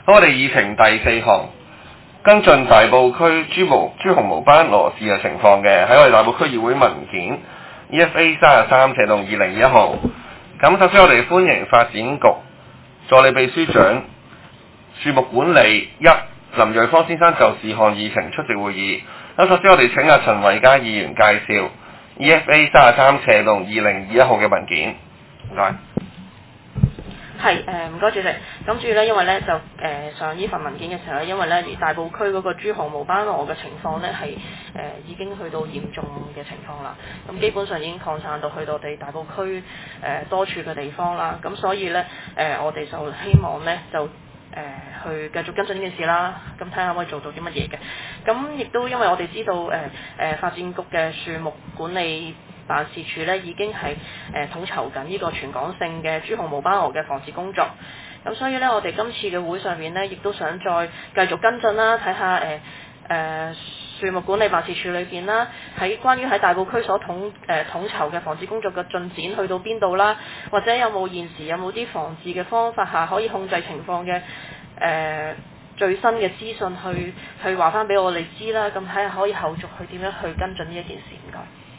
好，我哋議程第4項跟進大埔區朱紅毛班羅氏嘅情況嘅，喺我哋大埔區議會文件 EFA 33/2021號。咁首先我哋歡迎發展局助理秘書長樹木管理林瑞芳先生就事項議程出席會議。咁首先我哋請阿陳慧嘉議員介紹 EFA 33/2021號嘅文件。唔該。 係唔該主席。咁主要咧，因為咧就上呢份文件嘅時候咧，因為咧大埔區嗰個朱紅毛班蛾嘅情況咧係已經去到嚴重嘅情況啦。咁基本上已經擴散到去到我哋大埔區多處嘅地方啦。咁所以咧我哋就希望咧就去繼續跟進呢件事啦。咁睇下可以做到啲乜嘢嘅。咁亦都因為我哋知道發展局嘅樹木管理辦事處咧已經係統籌緊呢個全港性嘅朱紅毛班蛾嘅防治工作，咁所以咧我哋今次嘅會上面咧，亦都想再繼續跟進啦，睇下樹木管理辦事處裏邊啦，關於喺大埔區所統籌嘅防治工作嘅進展去到邊度啦，或者現時有冇啲防治嘅方法下可以控制情況嘅最新嘅資訊去話翻俾我哋知啦，咁睇下可以後續去點樣去跟進呢一件事。唔該。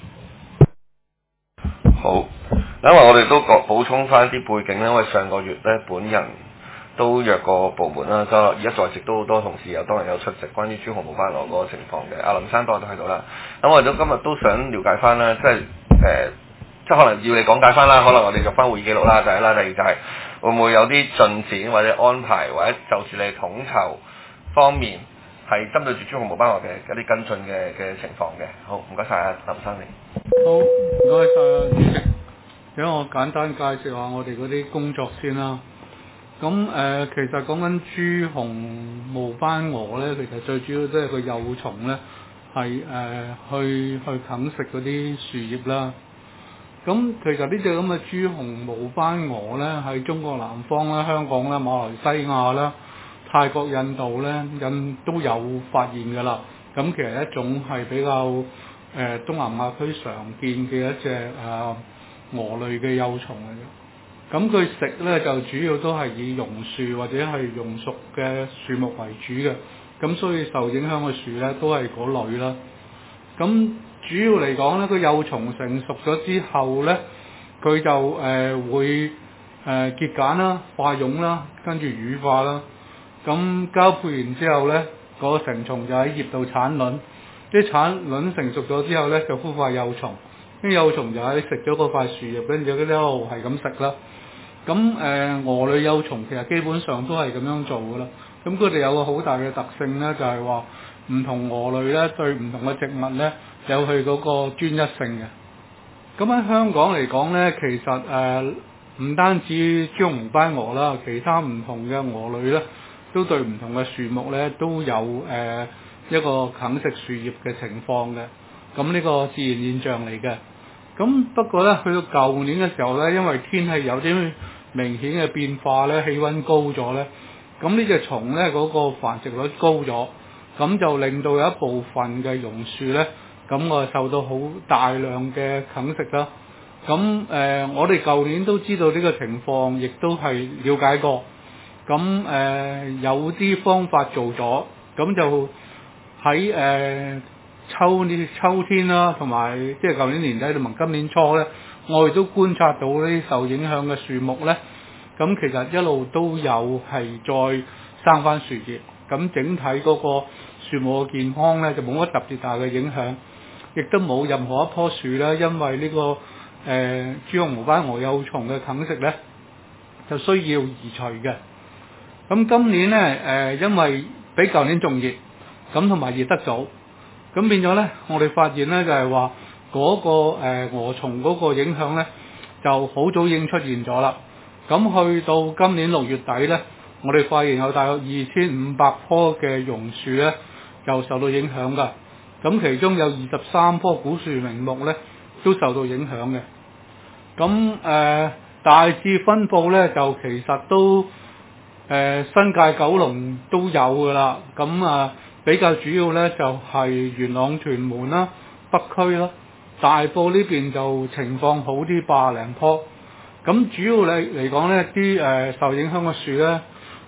好，因為我哋都補充翻啲背景咧，因為上個月咧本人都約過部門啦，而家在席都好多同事當然有出席關於朱紅毛班蛾嗰個情況嘅，阿林生當然都喺度啦。咁我哋今日都想了解翻啦，即係可能要你講解翻啦，可能我哋入翻會議記錄啦，第一啦，第二就係會唔會有啲進展或者安排或者就住你統籌方面係針對住朱紅毛班蛾嘅一啲跟進嘅情況嘅。好，唔該晒啊，林生你。 好，唔該晒主席。讓我簡單介紹下我哋嗰啲工作先啦。咁其實講緊朱紅毛班蛾咧，其實最主要即係個幼蟲咧係去啃食嗰啲樹葉啦。咁其實呢隻咁嘅朱紅毛班蛾咧，喺中國南方啦、香港啦、馬來西亞啦、泰國、印度咧都有發現㗎啦。咁其實一種係比較東南亞區常見嘅一隻蛾類嘅幼蟲嚟嘅。咁佢食咧就主要都係以榕樹或者係榕屬嘅樹木為主嘅。咁所以受影響嘅樹咧都係嗰類啦。咁主要嚟講咧，個幼蟲成熟咗之後咧，佢就會結繭啦、化蛹啦，跟住羽化啦。咁交配完之後咧，個成蟲就喺葉度產卵。啲產卵成熟咗之後咧，就孵化幼蟲。啲幼蟲就喺食咗嗰塊樹葉，跟住佢一路係咁食啦。咁蛾類幼蟲其實基本上都係咁樣做噶啦。咁佢哋有個好大嘅特性咧，就係話唔同蛾類咧對唔同嘅植物咧有佢嗰個專一性嘅。咁喺香港嚟講咧，其實唔單止朱紅毛班蛾啦，其他唔同嘅蛾類咧都對唔同嘅樹木咧都有一個啃食樹葉嘅情況嘅。咁呢個自然現象嚟嘅。咁不過咧，去到舊年嘅時候咧，因為天氣有啲明顯嘅變化咧，氣温高咗咧，咁呢隻蟲咧嗰個繁殖率高咗，咁就令到有一部分嘅榕樹咧，咁我受到好大量嘅啃食啦。咁我哋舊年都知道呢個情況，亦都係了解過。咁有啲方法做咗，咁就喺秋天啦，同埋即係舊年年底同埋今年初咧，我哋都觀察到呢啲受影響嘅樹木咧，咁其實一路都有係再生翻樹葉，咁整體嗰個樹木嘅健康咧就冇乜特別大嘅影響，亦都冇任何一棵樹咧因為呢個朱紅毛班蛾幼蟲嘅啃食咧就需要移除嘅。咁今年咧因為比舊年仲熱，咁同埋熱得早。咁變咗咧，我哋發現咧就係話嗰個蛾蟲嗰個影響咧，就好早已經出現咗啦。咁去到今年6月底咧，我哋發現有大約2500棵嘅榕樹咧，就受到影響㗎。咁其中有23棵古樹名木咧，都受到影響嘅。咁大致分佈咧，就其實都新界九龍都有㗎啦。咁比較主要咧就係元朗屯門啦、北區啦、大埔呢邊就情況好啲，80零棵。咁主要嚟講咧，啲受影響嘅樹咧，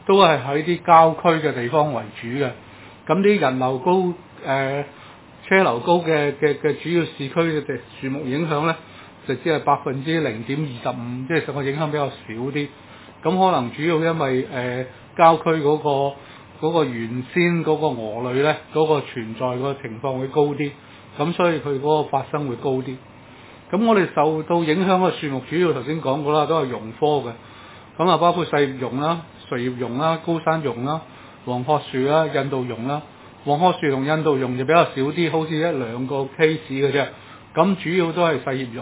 都係喺啲郊區嘅地方為主嘅。咁啲人流高、車流高嘅主要市區嘅樹木影響咧，就只係0.25%，即係個影響比較少啲。咁可能主要因為郊區嗰個原先嗰個蛾類咧，嗰個存在個情況會高啲，咁所以佢嗰個發生會高啲。咁我哋受到影響嘅樹木主要頭先講過啦，都係榕科嘅。咁啊，包括細葉榕啦、垂葉榕啦、高山榕啦、黃桷樹啦、印度榕啦。黃桷樹同印度榕就比較少啲，好似1-2個 case 嘅啫。咁主要都係細葉榕。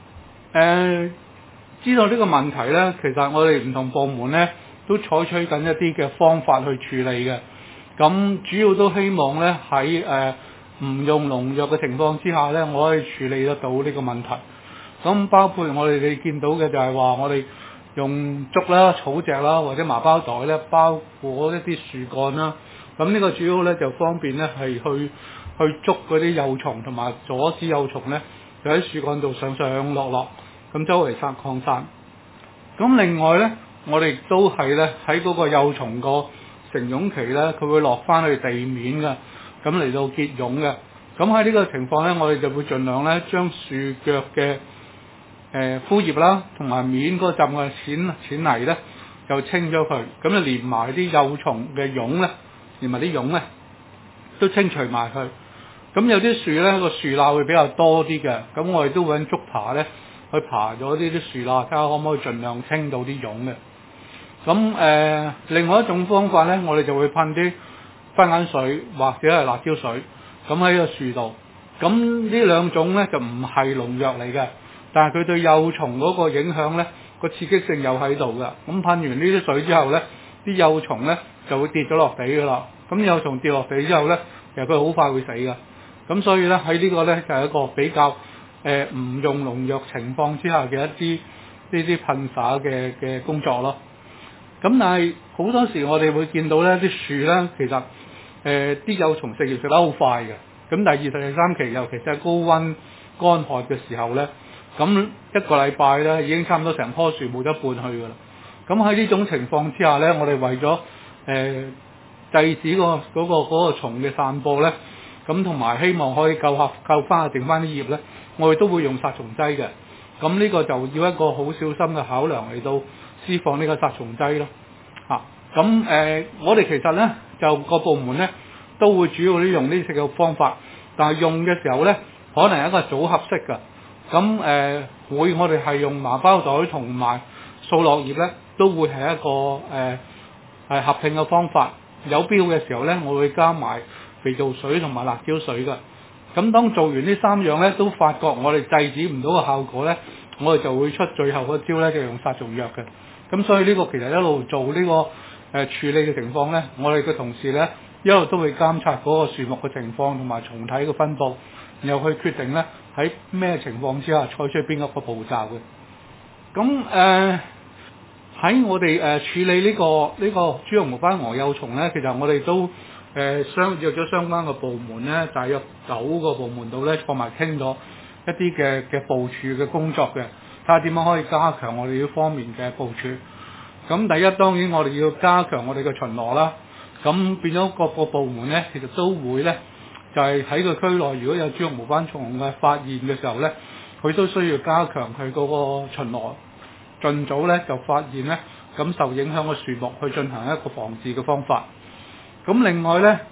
知道呢個問題咧，其實我哋唔同部門咧都採取緊一啲嘅方法去處理嘅。咁主要都希望咧喺唔用農藥嘅情況之下咧，我可以處理得到呢個問題。咁包括你見到嘅就係話，我哋用竹啦、草席啦或者麻包袋咧包裹一啲樹幹啦。咁呢個主要咧就方便咧係去捉嗰啲幼蟲，同埋阻止幼蟲咧就喺樹幹度上落，咁周圍擴散。咁另外咧，我哋都係咧喺嗰個幼蟲個成蛹期咧，佢會落翻去地面嘅，咁嚟到結蛹嘅。咁喺呢個情況咧，我哋就會盡量咧將樹腳嘅枯葉啦，同埋面嗰浸嘅淺泥咧，就清咗佢，咁就連埋啲幼蟲嘅蛹咧，連埋啲蛹咧都清除埋佢。咁有啲樹咧個樹罅會比較多啲嘅，咁我哋都會揾竹耙咧去爬咗呢啲樹罅，睇下可唔可以盡量清到啲蛹嘅。咁另外一種方法咧，我哋就會噴啲番梘水或者係辣椒水，咁喺個樹度。咁呢兩種咧就唔係農藥嚟嘅，但係佢對幼蟲嗰個影響咧，個刺激性有喺度嘅。咁噴完呢啲水之後咧，啲幼蟲咧就會跌咗落地㗎啦。咁幼蟲跌落地之後咧，其實佢好快會死㗎。咁所以咧喺呢個咧就係一個比較唔用農藥情況之下嘅一啲呢啲噴灑嘅工作咯。咁但係好多時我哋會見到咧啲樹咧，其實啲幼蟲食嘢食得好快嘅。咁第2、第3期，尤其是係高溫乾旱嘅時候咧，咁1個禮拜咧已經差唔多成棵樹冇得半去㗎啦。咁喺呢種情況之下咧，我哋為咗制止嗰個蟲嘅散播咧，咁同埋希望可以救翻剩翻啲葉咧，我哋都會用殺蟲劑嘅。咁呢個就要一個好小心嘅考量嚟到施放呢個殺蟲劑咯。咁我哋其實咧就個部門咧都會主要都用呢啲嘅方法，但係用嘅時候咧可能係一個組合式嘅。咁我哋係用麻包袋同埋掃落葉咧，都會係一個係合併嘅方法。有標嘅時候咧，我會加埋肥皂水同埋辣椒水嘅。咁當做完呢3樣咧，都發覺我哋制止唔到嘅效果咧，我哋就會出最後嗰招咧，就用殺蟲藥嘅。咁所以呢個其實一路做呢個處理嘅情況咧，我哋嘅同事咧一路都會監察嗰個樹木嘅情況同埋蟲體嘅分佈，然後去決定咧喺咩情況之下採取邊一個步驟嘅。咁喺我哋處理呢個豬紅毛斑蛾幼蟲咧，其實我哋都約咗相關嘅部門咧，大約9個部門度咧坐埋傾咗一啲嘅部署嘅工作嘅，睇下點樣可以加強我哋呢方面嘅部署。咁第一當然我哋要加強我哋嘅巡邏啦。咁變咗各個部門咧，其實都會咧就係喺個區內，如果有豬紅毛斑蟲嘅發現嘅時候咧，佢都需要加強佢嗰個巡邏。盡早咧就發現咧，咁受影響嘅樹木去進行一個防治嘅方法。咁另外咧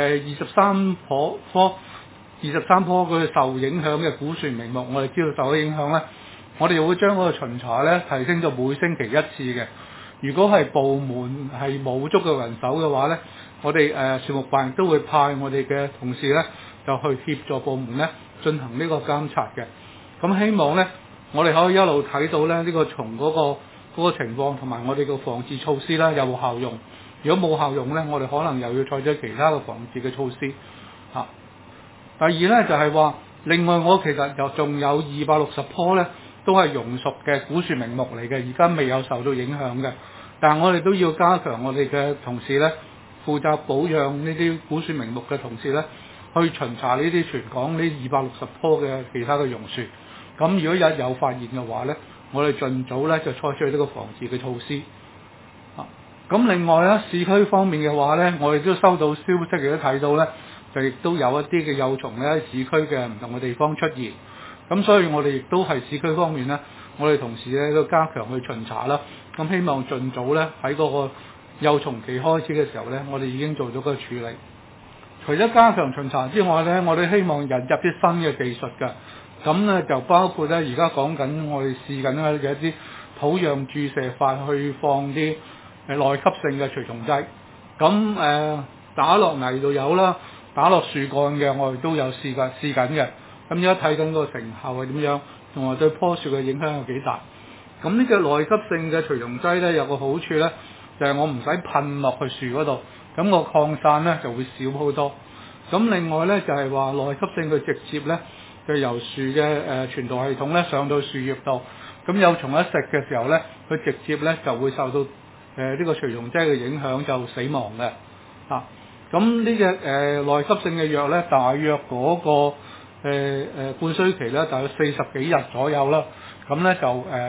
，23棵佢受影響嘅古樹名木，我哋知道受咗影響咧，我哋會將嗰個巡查咧提升到每星期1次嘅。如果係部門係冇足嘅人手嘅話咧，我哋樹木辦都會派我哋嘅同事咧就去協助部門咧進行呢個監察嘅。咁希望咧，我哋可以一路睇到咧呢個蟲嗰個情況同埋我哋嘅防治措施啦有冇效用。如果冇效用咧，我哋可能又要採取其他嘅防治嘅措施。第二咧就係話，另外我其實又仲有260棵咧都係榕屬嘅古樹名木嚟嘅，而家未有受到影響嘅。但係我哋都要加強我哋嘅同事咧，負責保養呢啲古樹名木嘅同事咧，去巡查呢啲全港呢260棵嘅其他嘅榕樹。咁如果一有發現嘅話咧，我哋盡早咧就採取呢個防治嘅措施。 咁另外咧，市區方面嘅話咧，我哋都收到消息，亦都睇到咧，就亦都有一啲嘅幼蟲咧喺市區嘅唔同嘅地方出現。咁所以我哋亦都係市區方面咧，我哋同時咧都加強去巡查啦。咁希望盡早咧喺嗰個幼蟲期開始嘅時候咧，我哋已經做咗個處理。除咗加強巡查之外咧，我哋希望引入啲新嘅技術嘅。咁咧就包括咧而家講緊我哋試緊嘅一啲土壤注射法去放啲內吸性嘅除蟲劑。咁打落泥度有啦，打落樹幹嘅我哋都有試緊嘅。咁而家睇緊個成效係點樣，同埋對棵樹嘅影響有幾大。咁呢個內吸性嘅除蟲劑咧有個好處咧，就係我唔使噴落去樹嗰度，咁個擴散咧就會少好多。咁另外咧就係話內吸性佢直接咧就由樹嘅傳導系統咧上到樹葉度，咁幼蟲一食嘅時候咧，佢直接咧就會受到呢個除蟲劑嘅影響就死亡嘅。咁呢隻內吸性嘅藥咧，大約嗰個灌輸期咧，大約40幾日左右啦。咁咧就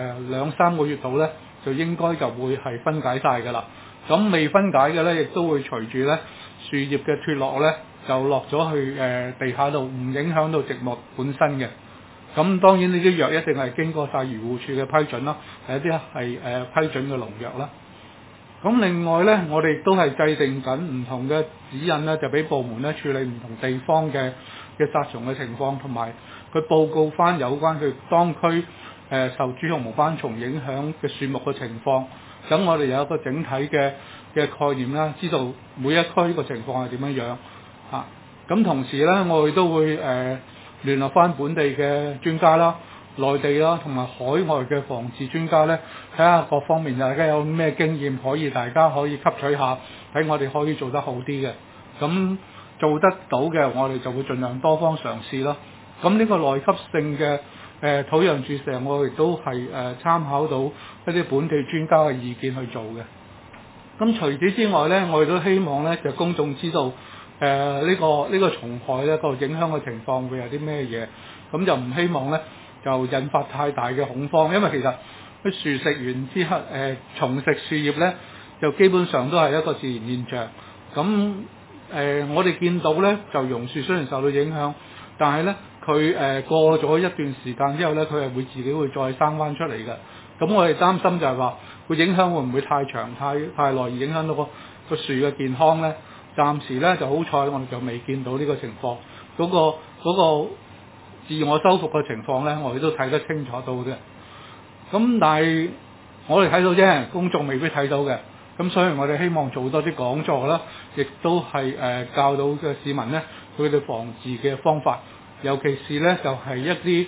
2-3個月度咧，就應該就會係分解晒㗎啦。咁未分解嘅咧，亦都會隨住咧樹葉嘅脫落咧，就落咗去地下度，唔影響到植物本身嘅。咁當然呢啲藥一定係經過晒漁護署嘅批准啦，係一啲係批准嘅農藥啦。咁另外咧，我哋都係制定緊唔同嘅指引咧，就俾部門咧處理唔同地方嘅殺蟲嘅情況，同埋佢報告翻有關佢當區受豬紅毛斑蟲影響嘅樹木嘅情況。咁我哋有一個整體嘅概念啦，知道每一區個情況係點樣嚇。咁同時咧，我哋都會聯絡翻本地嘅專家啦、內地啦，同埋海外嘅防治專家咧，睇下各方面大家有咩經驗大家可以吸取下，睇我哋可以做得好啲嘅。咁做得到嘅，我哋就會盡量多方嘗試咯。咁呢個內吸性嘅土壤注射，我哋都係參考到一啲本地專家嘅意見去做嘅。咁除此之外咧，我哋都希望咧就公眾知道呢個蟲害咧個影響嘅情況會有啲咩嘢，咁就唔希望咧就引發太大嘅恐慌，因為其實啲樹食完之後蟲食樹葉咧就基本上都係一個自然現象。咁我哋見到咧就榕樹雖然受到影響，但係咧佢過咗一段時間之後咧，佢係會自己會再生翻出嚟嘅。咁我哋擔心就係話個影響會唔會太長太耐而影響到個樹嘅健康咧？暫時咧就好彩，我哋就未見到呢個情況。嗰個自我修復嘅情況咧，我哋都睇得清楚到嘅。咁但係我哋睇到啫，公眾未必睇到嘅。咁所以我哋希望做多啲講座啦，亦都係教到嘅市民咧佢哋防治嘅方法，尤其是咧就係一啲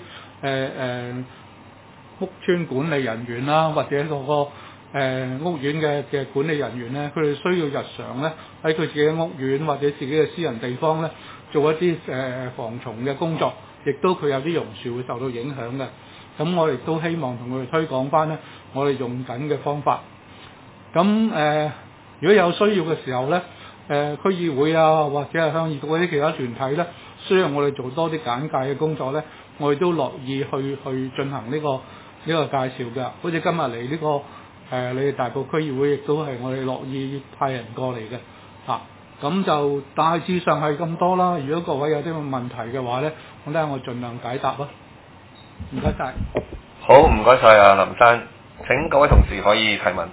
屋邨管理人員啦，或者嗰個屋苑嘅管理人員咧，佢哋需要日常咧喺佢自己嘅屋苑或者自己嘅私人地方咧做一啲防蟲嘅工作，亦都佢有啲榕樹會受到影響嘅。咁我哋都希望同佢哋推廣翻咧，我哋用緊嘅方法。咁如果有需要嘅時候咧，區議會啊或者係鄉議局嗰啲其他團體咧，需要我哋做多啲簡介嘅工作咧，我哋都樂意去進行呢個介紹嘅。好似今日嚟呢個你哋大埔區議會亦都係我哋樂意派人過嚟嘅。咁就大致上係咁多啦。如果各位有啲問題嘅話咧，我盡量解答咯。唔該晒。 好，唔該晒啊林生。請各位同事可以提問。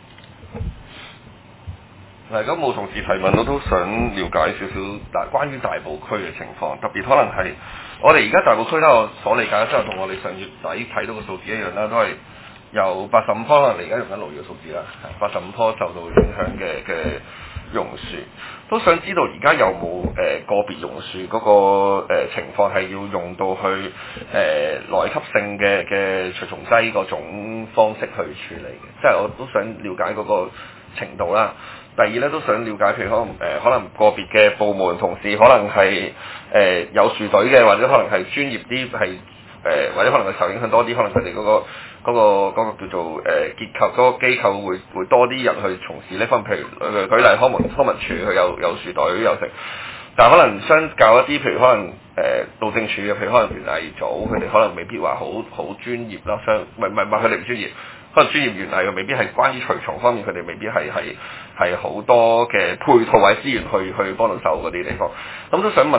嗱，咁冇同事提問，我都想了解少少關於大埔區嘅情況，特別可能係我哋而家大埔區咧，我所理解即係同我哋上月底睇到嘅數字一樣啦，都係有85棵，可能你而家用緊6月嘅數字啦，85棵受到影響嘅榕樹，都想知道而家有冇個別榕樹嗰個情況係要用到去內吸性嘅除蟲劑嗰種方式去處理嘅，即係我都想了解嗰個程度啦。第二咧都想了解，譬如可能個別嘅部門同事可能係有樹隊嘅，或者可能係專業啲係或者可能佢受影響多啲，可能佢哋嗰個叫做結構嗰個機構會多啲人去從事呢方面。譬如舉例康文署佢有樹隊有成，但係可能相較一啲譬如可能路政署嘅，譬如可能園藝組佢哋可能未必話好專業啦，唔係佢哋唔專業。 可能專業園藝未必係關於除蟲方面，佢哋未必係好多嘅配套或者資源去幫到手嗰啲地方。咁都想問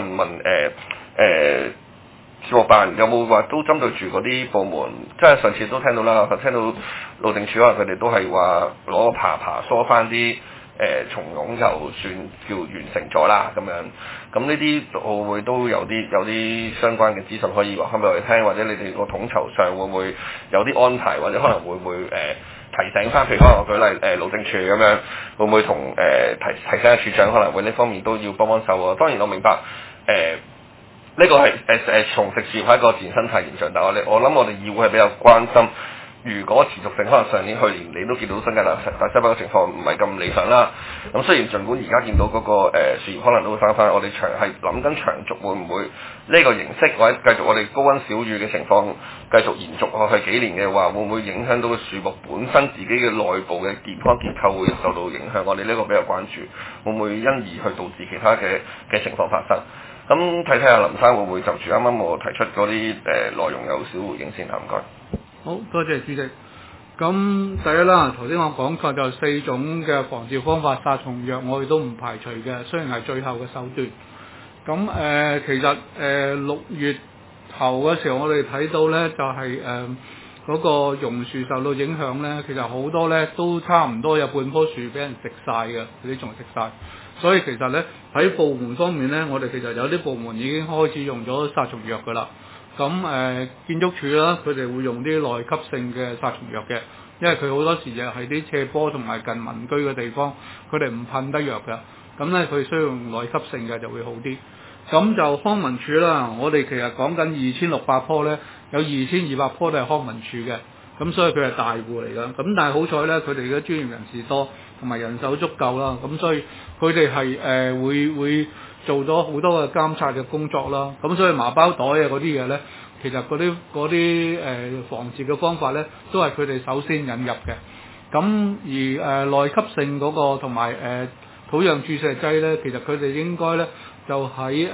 樹木辦有冇話都針對住嗰啲部門，即係上次都聽到啦，聽到路政署可能佢哋都係話攞個爬梳翻啲蟲蛹就算叫完成咗啦咁樣。咁呢啲會唔會都有啲相關嘅資訊可以話翻俾我哋聽，或者你哋個統籌上會唔會有啲安排，或者可能會唔會提醒翻？譬如可能我舉例路政署咁樣，會唔會同提醒下處長可能會呢方面都要幫手喎？當然我明白呢個係從食事業係一個自然生態現象，但係我諗我哋議會係比較關心，如果持續性可能上年去年你都見到新界大西北嘅情況唔係咁理想啦。咁雖然儘管而家見到嗰個樹葉可能都會生翻，我哋係諗緊長續會唔會呢個形式或者繼續我哋高溫少雨嘅情況繼續延續落去幾年嘅話，會唔會影響到個樹木本身自己嘅內部嘅健康結構會受到影響？我哋呢個比較關注，會唔會因而去導致其他嘅情況發生？咁睇下林生會唔會就住啱啱我提出嗰啲內容有少回應先啊？唔該。 好多謝主席。咁第一啦，頭先我講過就4種嘅防治方法，殺蟲藥我哋都唔排除嘅，雖然係最後嘅手段。咁其實6月頭嘅時候，我哋睇到咧就係嗰個榕樹受到影響咧，其實好多咧都差唔多有半棵樹俾人食晒嘅，啲蟲食晒。所以其實咧喺部門方面咧，我哋其實有啲部門已經開始用咗殺蟲藥㗎啦。咁建築署啦，佢哋會用啲內吸性嘅殺蟲藥嘅，因為佢好多時就係啲斜坡同埋近民居嘅地方，佢哋唔噴得藥㗎。咁咧佢需要用內吸性嘅就會好啲。咁就康文署啦，我哋其實講緊2600棵咧，有2200棵都係康文署嘅，咁所以佢係大戶嚟㗎。咁但係好彩咧，佢哋嘅專業人士多，同埋人手足夠啦，咁所以佢哋係會做咗好多嘅監察嘅工作啦。咁所以麻包袋啊嗰啲嘢咧，其實嗰啲防治嘅方法咧，都係佢哋首先引入嘅。咁而內吸性嗰個同埋土壤注射劑咧，其實佢哋應該咧就喺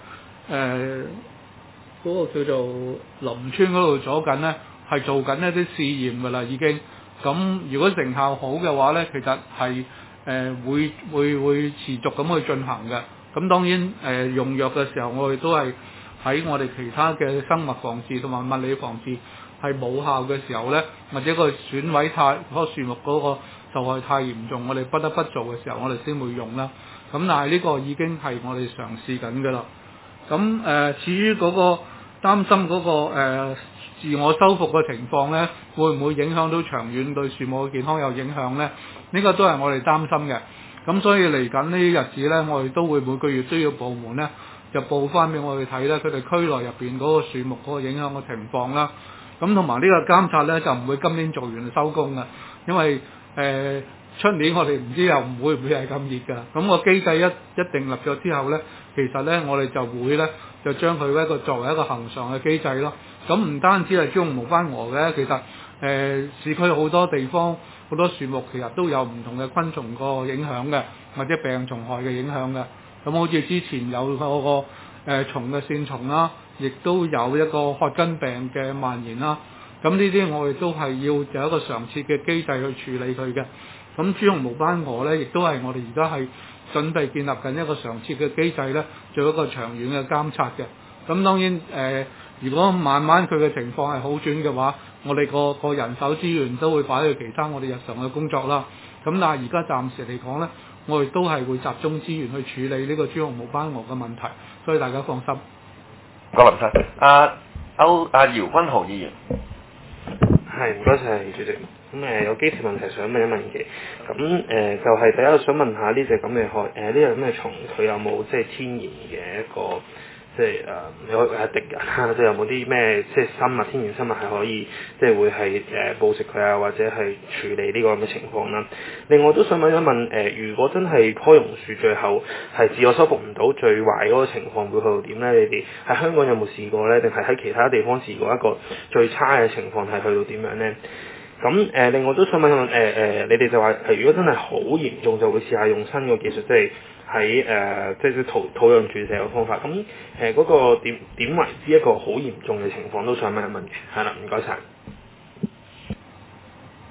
嗰個叫做林村嗰度做緊咧，係做緊一啲試驗㗎啦已經。咁如果成效好嘅話咧，其實係會持續咁去進行嘅。咁當然用藥嘅時候，我哋都係喺我哋其他嘅生物防治同埋物理防治係冇效嘅時候咧，或者個損毀嗰個樹木嗰個受害太嚴重，我哋不得不做嘅時候，我哋先會用啦。咁但係呢個已經係我哋嘗試緊㗎啦。咁至於嗰個擔心嗰個自我修復嘅情況咧，會唔會影響到長遠對樹木嘅健康有影響咧？呢個都係我哋擔心嘅。咁所以嚟緊呢啲日子咧，我哋都會每個月都要部門咧就報翻俾我哋睇咧，佢哋區內入邊嗰個樹木嗰個影響嘅情況啦。咁同埋呢個監察咧就唔會今年做完就收工嘅，因為出年我哋唔知又會唔會係咁熱㗎。咁個機制一定立咗之後咧，其實咧我哋就會咧就將佢一個作為一個恆常嘅機制咯。咁唔單止係豬紅毛番蛾嘅，其實市區好多地方好多樹木其實都有唔同嘅昆蟲個影響嘅，或者病蟲害嘅影響嘅。咁好似之前有嗰個蟲嘅線蟲啦，亦都有一個褐根病嘅蔓延啦。咁呢啲我哋都係要有一個常設嘅機制去處理佢嘅。咁豬紅毛番蛾咧，亦都係我哋而家係準備建立緊一個常設嘅機制咧，做一個長遠嘅監察嘅。咁當然如果慢慢佢嘅情況係好轉嘅話，我哋個人手資源都會擺去其他我哋日常嘅工作啦。咁但係而家暫時嚟講咧，我哋都係會集中資源去處理呢個豬紅毛番蛾嘅問題，所以大家放心。 郭林生，姚君豪議員， 係唔該晒主席。咁有幾條問題想問一問嘅。咁就係第一想問下呢隻咁嘅呢隻咁嘅蟲，佢有冇即係天然嘅一個即係有敵人啊？即係有冇啲咩即係天然生物係可以即係會係捕食佢啊，或者係處理呢個咁嘅情況啦？另外都想問一問如果真係棵榕樹最後係自我修復唔到，最壞嗰個情況會去到點咧？你哋喺香港有冇試過咧？定係喺其他地方試過一個最差嘅情況係去到點樣咧？咁另外都想問一問你哋就話如果真係好嚴重，就會試下用新個技術，即係喺即係土壤注射嘅方法。咁嗰個點為之一個好嚴重嘅情況，都想問一問嘅。係啦，唔該晒。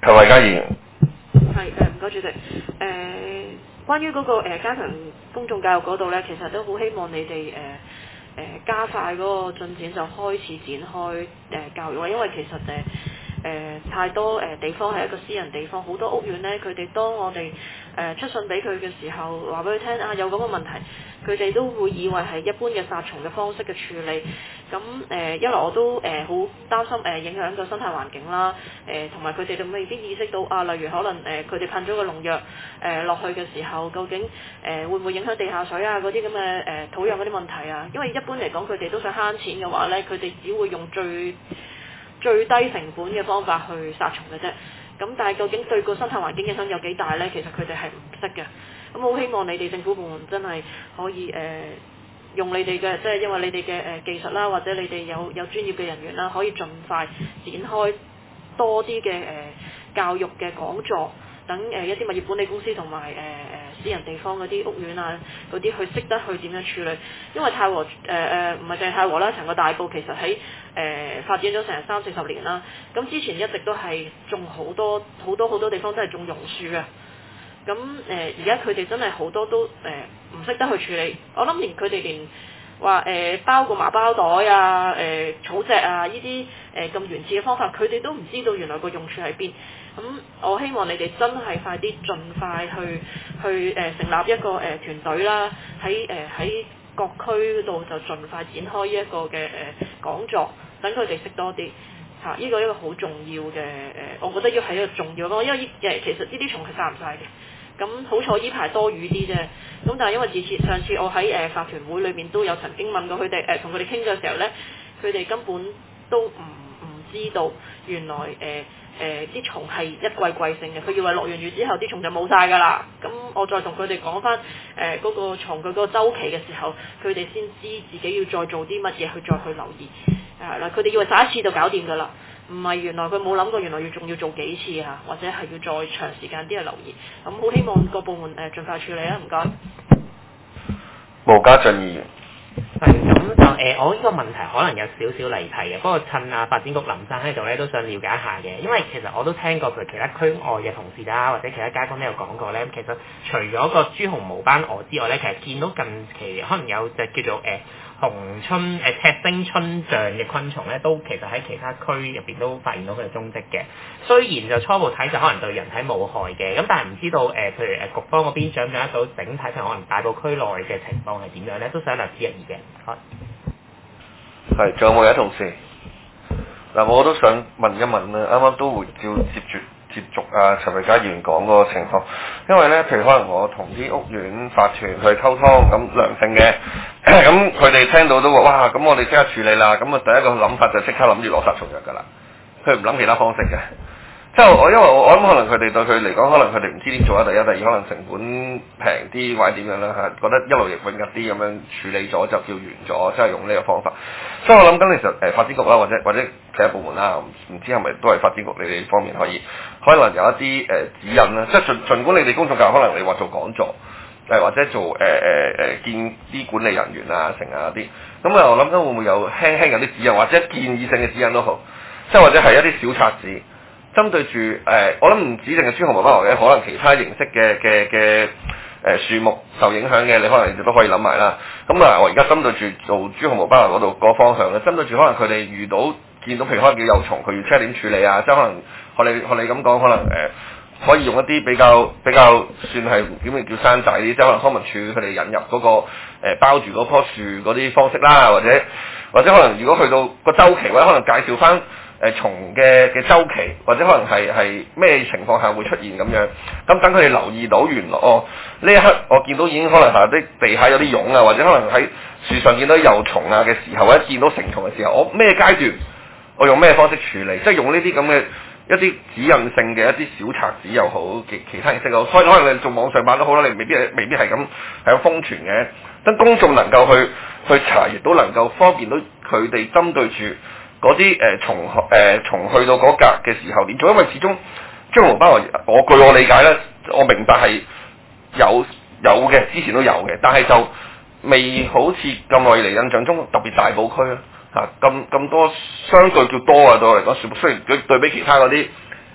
陳慧嘉議員。 係唔該主席。關於嗰個加強公眾教育嗰度咧，其實都好希望你哋加快嗰個進展，就開始展開教育，因為其實太多地方係一個私人地方，好多屋苑咧，佢哋當我哋出信俾佢嘅時候，話俾佢聽啊有咁嘅問題，佢哋都會以為係一般嘅殺蟲嘅方式嘅處理。咁一來我都好擔心影響個生態環境啦，同埋佢哋都未必意識到啊，例如可能佢哋噴咗個農藥落去嘅時候，究竟會唔會影響地下水啊嗰啲咁嘅土壤嗰啲問題啊？因為一般嚟講，佢哋都想慳錢嘅話咧，佢哋只會用最低成本嘅方法去殺蟲嘅啫。咁但係究竟對個生態環境影響有幾大咧？其實佢哋係唔識嘅。咁好希望你哋政府部門真係可以用你哋嘅，即係因為你哋嘅技術啦，或者你哋有專業嘅人員啦，可以盡快展開多啲嘅教育嘅講座，等一啲物業管理公司同埋私人地方嗰啲屋苑啊嗰啲去識得去點樣處理。因為太和唔係淨係太和啦，成個大埔其實喺發展咗成30-40年啦。咁之前一直都係種好多地方都係種榕樹嘅。咁而家佢哋真係好多都唔識得去處理，我諗連佢哋連話包個麻包袋啊、草席啊呢啲咁原始嘅方法，佢哋都唔知道原來個用處喺邊。咁我希望你哋真係快啲盡快去成立一個團隊啦，喺各區度就盡快展開呢一個嘅講座，等佢哋識多啲。呢個一個好重要嘅我覺得要係一個重要嘅，因為其實呢啲蟲係殺唔晒嘅。咁好彩呢排多雨啲啫，咁但係因為上次我喺法團會裏面都有曾經問過佢哋，同佢哋傾嘅時候咧，佢哋根本都唔知道原來啲蟲係一季性嘅，佢以為落完雨之後啲蟲就冇晒㗎啦。咁我再同佢哋講翻嗰個蟲佢嗰個週期嘅時候，佢哋先知自己要再做啲乜嘢去再去留意。嗱，佢哋以為殺一次就搞掂㗎啦。唔係，原來佢冇諗過，原來仲要做幾次嚇，或者係要再長時間啲去留意。咁好希望各部門盡快處理啦，唔該。 毛家俊議員。 係咁就我呢個問題可能有少少離題嘅，不過趁發展局林生喺度咧，都想了解一下嘅。因為其實我都聽過佢其他區外嘅同事啦，或者其他街坊都有講過咧。其實除咗個朱紅毛斑蛾之外咧，其實見到近期可能有隻叫做紅春赤星春象嘅昆蟲咧，都其實喺其他區入邊都發現到佢嘅蹤跡嘅。雖然就初步睇就可能對人體冇害嘅，咁但係唔知道譬如局方嗰邊掌握到整體譬如可能大埔區內嘅情況係點樣咧，都想略知一二嘅。好。 係，仲有冇有同事？嗱，我都想問一問啦，啱啱都會接續陳慧嘉議員講嗰個情況，因為咧，譬如可能我同啲屋苑法團去溝通，咁良性嘅，咁佢哋聽到都話，哇，咁我哋即刻處理啦，咁啊第一個諗法就即刻諗住攞殺蟲藥㗎啦，佢唔諗其他方式嘅。即係因為我諗可能佢哋對佢嚟講，可能佢哋唔知點做啊。第一，第二可能成本平啲或者點樣啦嚇，覺得一勞永逸啲咁樣處理咗就叫完咗，即係用呢個方法。所以我諗緊其實發展局啦，或者其他部門啦，唔知係咪都係發展局你哋方面可能有一啲指引啦。即係儘管你哋公眾教育可能你話做講座，或者做見啲管理人員啊成啊啲，咁啊我諗緊會唔會有輕輕有啲指引，或者建議性嘅指引都好，即係或者係一啲小冊子。針對住我諗唔止淨係朱紅毛斑蛾嘅，可能其他形式嘅樹木受影響嘅，你可能亦都可以諗埋啦。咁我而家針對住做朱紅毛斑蛾嗰度嗰個方向咧，針對住可能佢哋見到譬如可能叫幼蟲，佢要即係點處理啊？即係可能學你咁講，可能可以用一啲比較算係點叫山仔啲，即係可能康文署佢哋引入嗰個包住嗰棵樹嗰啲方式啦，或者可能如果去到個週期，或者可能介紹翻。蟲嘅週期，或者可能係咩情況下會出現咁樣，咁等佢哋留意到原來呢一刻我見到已經可能係啲地下有啲蛹啊，或者可能喺樹上見到幼蟲啊嘅時候，或者見到成蟲嘅時候，我咩階段我用咩方式處理，即係用呢啲咁嘅一啲指引性嘅一啲小冊子又好，其他形式又好，所以可能你做網上版都好啦，你未必係咁瘋傳嘅，等公眾能夠去查，亦都能夠方便到佢哋針對住。嗰啲蟲去到嗰格嘅時候點做？因為始終朱紅毛斑蛾，據我理解咧，我明白係有嘅，之前都有嘅，但係就未好似咁耐嚟印象中特別大埔區啦咁多相對叫多啊，對我嚟講，雖然對比其他嗰啲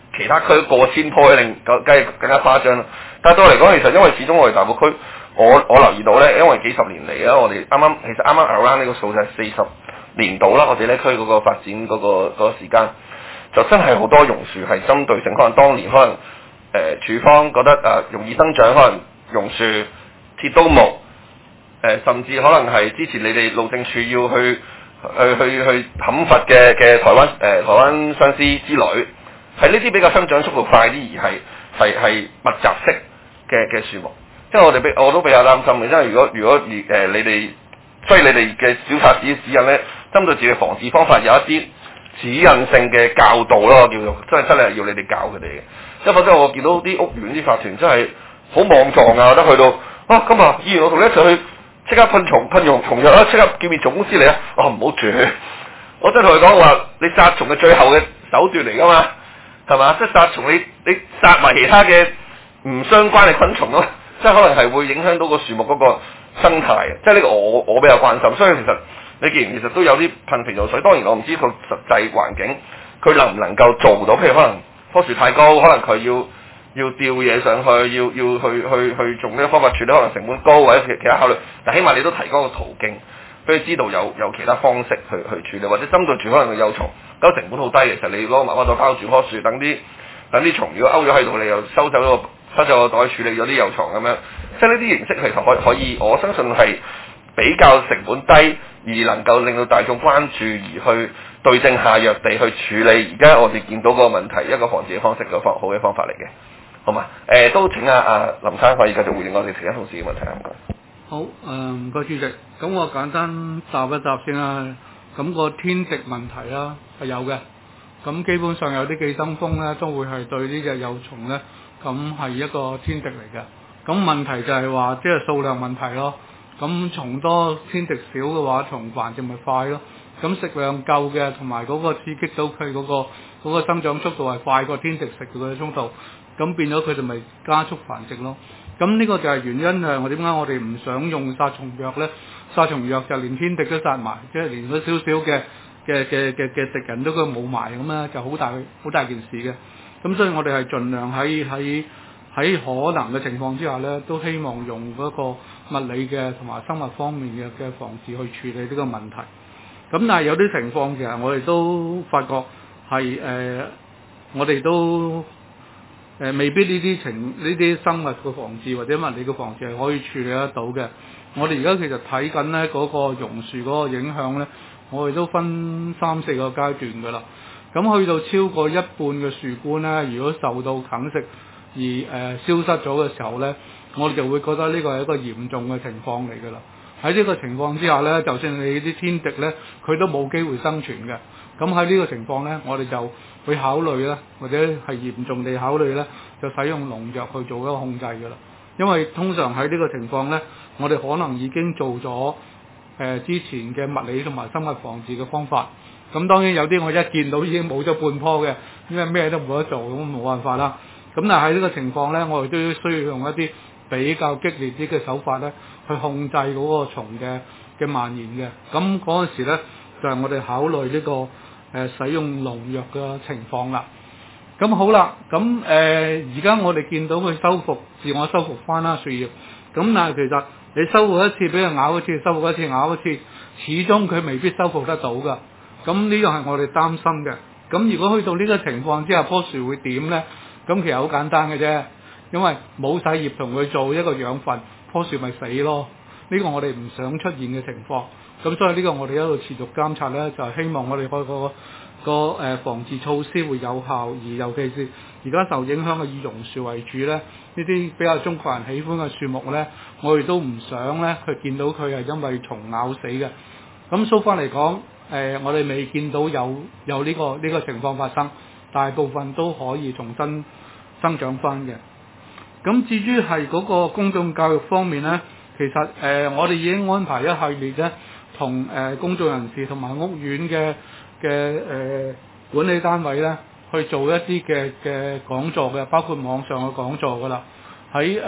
其他區過千棵，令梗係更加誇張啦。但係對我嚟講，其實因為始終我哋大埔區，我留意到咧，因為幾十年嚟啦，我哋其實啱啱 around 呢個數就係40年度啦，我哋呢區嗰個發展嗰個時間，就真係好多榕樹係針對性，可能當年可能署方覺得容易生長，可能榕樹、鐵刀木，甚至可能係之前你哋路政署要去砍伐嘅台灣相思之類，係呢啲比較生長速度快啲，而係密集式嘅樹木。即係我都比較擔心嘅，因為如果你哋，所以你哋嘅小冊子指引咧，針對自己防治方法有一啲指引性嘅教導咯，叫做真係要你哋教佢哋嘅。因為否則我見到啲屋苑啲法團真係好莽撞啊，得去到今日議員我同你一齊去即刻噴蟲藥啦，即刻叫滅總公司嚟啊！唔好住，我真係同佢講話，你殺蟲嘅最後嘅手段嚟㗎嘛，係嘛？即係殺蟲你殺埋其他嘅唔相關嘅昆蟲咯。即係可能係會影響到個樹木嗰個生態，即係呢個我比較關心。所以其實你既然其實都有啲噴肥皂水，當然我唔知佢實際環境佢能唔能夠做到，譬如可能棵樹太高，可能佢要吊嘢上去，要去做呢個方法處理，可能成本高或者其他考慮。但起碼你都提供個途徑，俾佢知道有其他方式去處理，或者針對住可能個幼蟲，咁成本好低，其實你攞麻花袋包住棵樹，等啲蟲如果勾咗喺度，你又收走個袋處理咗啲幼蟲咁樣，即係呢啲形式其實可以，我相信係比較成本低，而能夠令到大眾關注，而去對症下藥地去處理。而家我哋見到個問題，一個防治嘅方式好嘅方法嚟嘅，好嘛？都請阿林生可以繼續回應我哋其他同事嘅問題，唔該。 好，唔該主席。咁我簡單答一答先啦。咁個天敵問題啦係有嘅。咁基本上有啲寄生蜂咧都會係對呢隻幼蟲咧。咁係一個天敵嚟嘅，咁問題就係話即係數量問題咯。咁蟲多天敵少嘅話，蟲繁殖咪快咯。咁食量夠嘅，同埋嗰個刺激到佢嗰個生長速度係快過天敵食嘅速度，咁變咗佢就咪加速繁殖咯。咁呢個就係原因係我點解我哋唔想用殺蟲藥咧？殺蟲藥就連天敵都殺埋，即係連嗰少少嘅敵人都佢冇埋咁咧，就好大件事嘅。咁所以我哋係盡量喺可能嘅情況之下咧，都希望用嗰個物理嘅同埋生物方面嘅防治去處理呢個問題。咁但係有啲情況其實我哋都發覺係我哋都未必呢啲生物嘅防治或者物理嘅防治係可以處理得到嘅。我哋而家其實睇緊咧嗰個榕樹嗰個影響咧，我哋都分3-4個階段㗎啦。咁去到超過一半嘅樹冠咧，如果受到啃食而消失咗嘅時候咧，我哋就會覺得呢個係一個嚴重嘅情況嚟㗎啦。喺呢個情況之下咧，就算你啲天敵咧，佢都冇機會生存嘅。咁喺呢個情況咧，我哋就會考慮咧，或者係嚴重地考慮咧，就使用農藥去做一個控制㗎啦。因為通常喺呢個情況咧，我哋可能已經做咗之前嘅物理同埋生物防治嘅方法。咁當然有啲我一見到已經冇咗半棵嘅，因為咩都冇得做，咁冇辦法啦。咁但係喺呢個情況咧，我哋都需要用一啲比較激烈啲嘅手法咧，去控制嗰個蟲嘅蔓延嘅。咁嗰陣時咧，就係我哋考慮呢個使用農藥嘅情況啦。咁好啦，咁而家我哋見到佢自我修復翻啦樹葉，咁但係其實你修復一次俾佢咬一次，修復一次咬一次，始終佢未必修復得到㗎。咁呢個係我哋擔心嘅。咁如果去到呢個情況之下，棵樹會點呢？咁其實好簡單嘅啫，因為冇晒葉同佢做一個養分，棵樹咪死咯。呢個我哋唔想出現嘅情況。咁所以呢個我哋一路持續監察呢，就係希望我哋個防治措施會有效，而尤其是而家受影響嘅以榕樹為主呢，呢啲比較中國人喜歡嘅樹木呢，我哋都唔想呢去見到佢係因為蟲咬死嘅。咁so far嚟講，我哋未見到有呢個情況發生，大部分都可以重新生長翻嘅。咁至於係嗰個公眾教育方面呢，其實我哋已經安排一系列呢，同公眾人士同埋屋苑嘅管理單位呢去做一啲嘅講座嘅，包括網上嘅講座噶啦。喺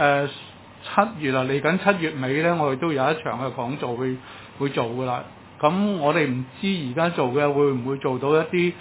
7月啊，嚟緊7月尾呢，我哋都有一場嘅講座會做噶啦。咁我哋唔知而家做嘅會唔會做到一啲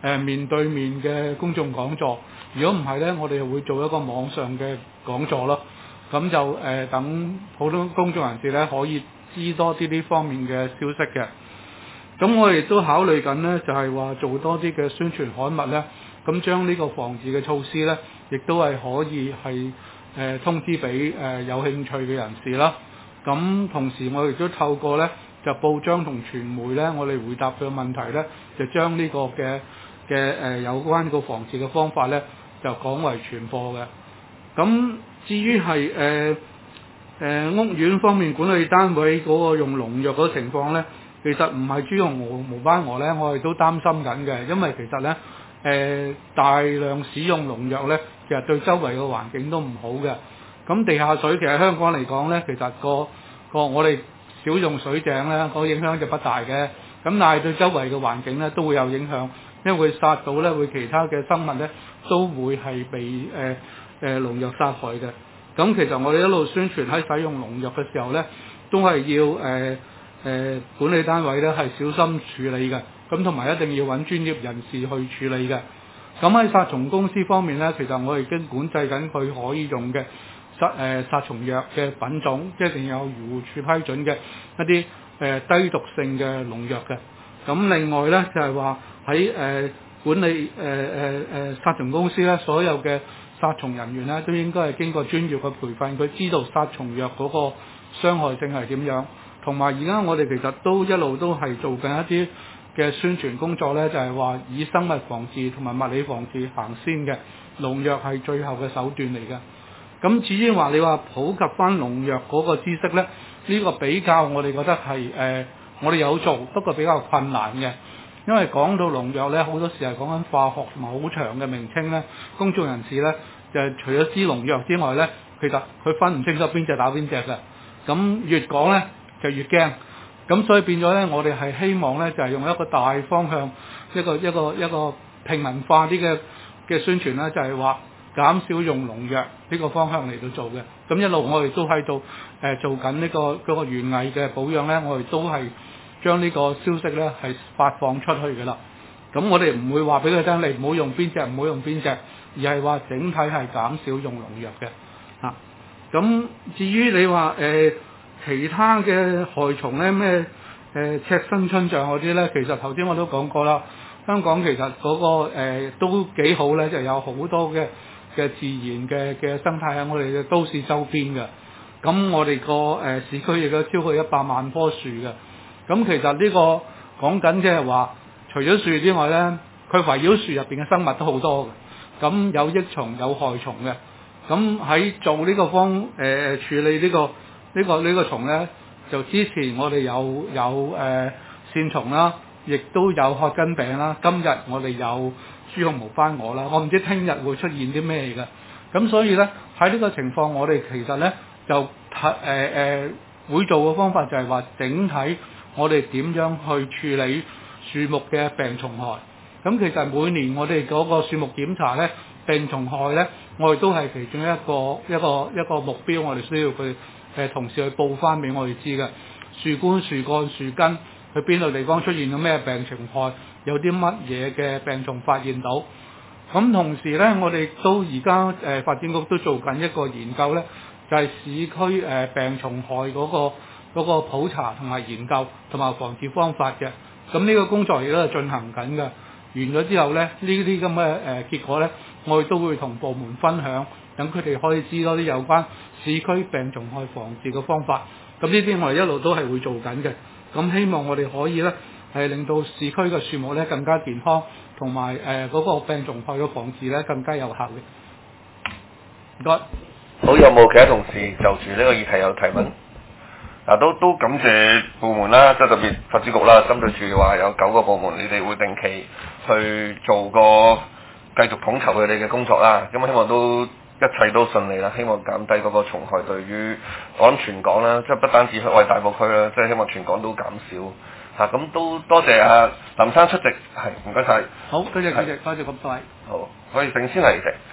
面對面嘅公眾講座。如果唔係咧，我哋會做一個網上嘅講座咯。咁就等普通公眾人士咧可以知多啲呢方面嘅消息嘅。咁我哋都考慮緊咧，就係話做多啲嘅宣傳刊物咧，咁將呢個防治嘅措施咧，亦都係可以係通知俾有興趣嘅人士啦。咁同時我哋都透過咧就報章同傳媒咧，我哋回答佢嘅問題咧，就將呢個嘅有關個防治嘅方法咧，就廣為傳播嘅。咁至於係屋苑方面管理單位嗰個用農藥嗰個情況咧，其實唔係豬紅毛斑蛾咧，我哋都擔心緊嘅，因為其實咧大量使用農藥咧，其實對周圍嘅環境都唔好嘅。咁地下水其實香港嚟講咧，其實個我哋少用水井咧，個影響就不大嘅。咁但係對周圍嘅環境咧都會有影響，因為會殺到咧，會其他嘅生物咧都會係被農藥殺害嘅。咁其實我哋一路宣傳喺使用農藥嘅時候咧，都係要管理單位咧係小心處理嘅。咁同埋一定要揾專業人士去處理嘅。咁喺殺蟲公司方面咧，其實我哋已經管制緊佢可以用嘅殺蟲藥嘅品種，即係一定有漁護署批准嘅一啲低毒性嘅農藥嘅。咁另外咧就係話喺管理殺蟲公司咧，所有嘅殺蟲人員咧都應該係經過專業嘅培訓，佢知道殺蟲藥嗰個傷害性係點樣。同埋而家我哋其實都一路都係做緊一啲嘅宣傳工作咧，就係話以生物防治同埋物理防治行先嘅，農藥係最後嘅手段嚟嘅。咁至於話你話普及翻農藥嗰個知識咧，呢個比較我哋覺得係我哋有做，不過比較困難嘅。因為講到農藥咧，好多時係講緊化學同埋好長嘅名稱咧，公眾人士咧就除咗知農藥之外咧，其實佢分唔清楚邊隻打邊隻嘅。咁越講咧就越驚。咁所以變咗咧，我哋係希望咧就係用一個大方向，一個平民化啲嘅宣傳咧，就係話減少用農藥呢個方向嚟到做嘅。咁一路我哋都喺度做緊呢個嗰個園藝嘅保養咧，我哋都係將呢個消息咧係發放出去嘅啦。咁我哋唔會話俾佢聽，你唔好用邊隻，唔好用邊隻，而係話整體係減少用農藥嘅。咁至於你話其他嘅害蟲咧，咩赤身春象嗰啲咧，其實頭先我都講過啦。香港其實嗰個都幾好咧，就有好多嘅自然嘅生態喺我哋嘅都市周邊嘅。咁我哋個市區亦都超過100萬棵樹嘅。咁其實呢個講緊即係話，除咗樹之外咧，佢圍繞樹入邊嘅生物都好多嘅。咁有益蟲有害蟲嘅。咁喺做呢個處理呢個蟲咧，就之前我哋有線蟲啦，亦都有褐根病啦。今日我哋有豬紅毛斑蛾啦，我唔知聽日會出現啲咩嘅。咁所以咧喺呢個情況，我哋其實咧就會做嘅方法就係話整體我哋點樣去處理樹木嘅病蟲害。咁其實每年我哋嗰個樹木檢查咧，病蟲害咧，我哋都係其中一個目標，我哋需要佢同事去報翻俾我哋知嘅。樹冠、樹幹、樹根，去邊度地方出現咗咩病蟲害，有啲乜嘢嘅病蟲發現到。咁同時咧，我哋都而家發展局都做緊一個研究咧，就係市區病蟲害嗰個普查同埋研究同埋防治方法嘅。咁呢個工作亦都係進行緊嘅。完咗之後咧，呢啲咁嘅結果咧，我哋都會同部門分享，等佢哋可以知多啲有關市區病蟲害防治嘅方法。咁呢啲我哋一路都係會做緊嘅。咁希望我哋可以咧係令到市區嘅樹木咧更加健康，同埋嗰個病蟲害嘅防治咧更加有效嘅。唔該。 好，有冇其他同事就住呢個議題有提問？都感謝部門啦，即係特別發展局啦，針對住話有9個部門，你哋會定期去做個繼續統籌佢哋嘅工作啦。咁希望都一切都順利啦，希望減低嗰個蟲害對於我諗全港啦，即係不單止我哋大埔區啦，即係希望全港都減少。咁都多謝阿林生出席，係唔該晒。 好，多謝主席，多謝咁多位。 好，可以定先嚟嘅。